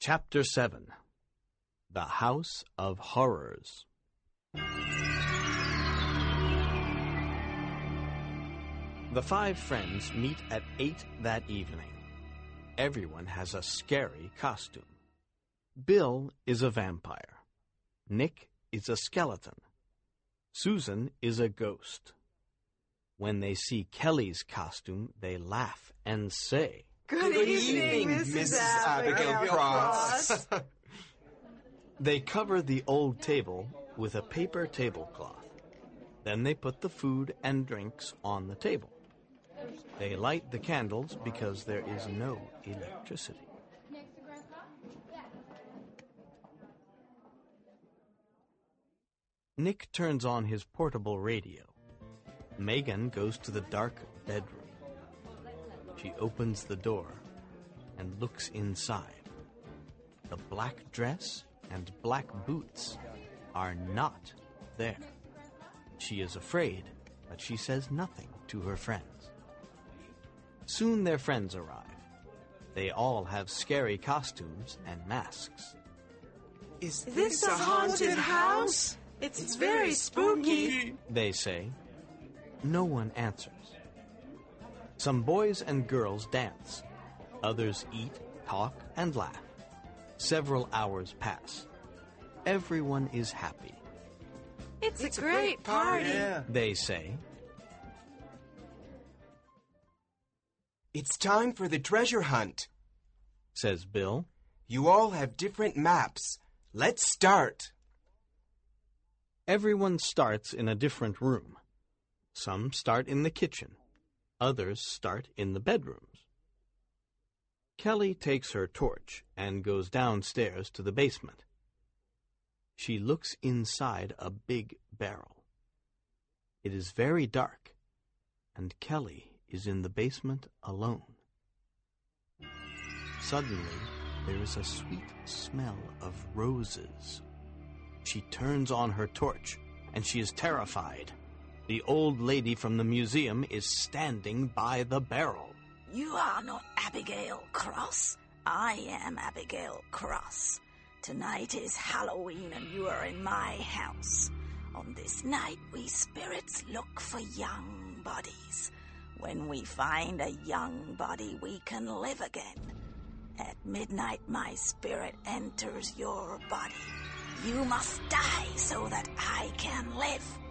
Chapter 7. The House of Horrors. The five friends meet at 8 that evening. Everyone has a scary costume. Bill is a vampire. Nick is a skeleton. Susan is a ghost. When they see Kelly's costume, they laugh and say, Good evening, Mrs. Abigail Cross. They cover the old table with a paper tablecloth. Then they put the food and drinks on the table. They light the candles because there is no electricity. Nick turns on his portable radio. Megan goes to the dark bedroom. She opens the door and looks inside. The black dress and black boots are not there. She is afraid, but she says nothing to her friends. Soon their friends arrive. They all have scary costumes and masks. Is this a haunted house? It's very spooky, they say. No one answers. Some boys and girls dance. Others eat, talk, and laugh. Several hours pass. Everyone is happy. It's a great party, they say. It's time for the treasure hunt, says Bill. You all have different maps. Let's start. Everyone starts in a different room. Some start in the kitchen. Others start in the bedrooms. Kelly takes her torch and goes downstairs to the basement. She looks inside a big barrel. It is very dark, and Kelly is in the basement alone. Suddenly, there is a sweet smell of roses. She turns on her torch, and she is terrified. The old lady from the museum is standing by the barrel. You are not Abigail Cross. I am Abigail Cross. Tonight is Halloween and you are in my house. On this night, we spirits look for young bodies. When we find a young body, we can live again. At midnight, my spirit enters your body. You must die so that I can live.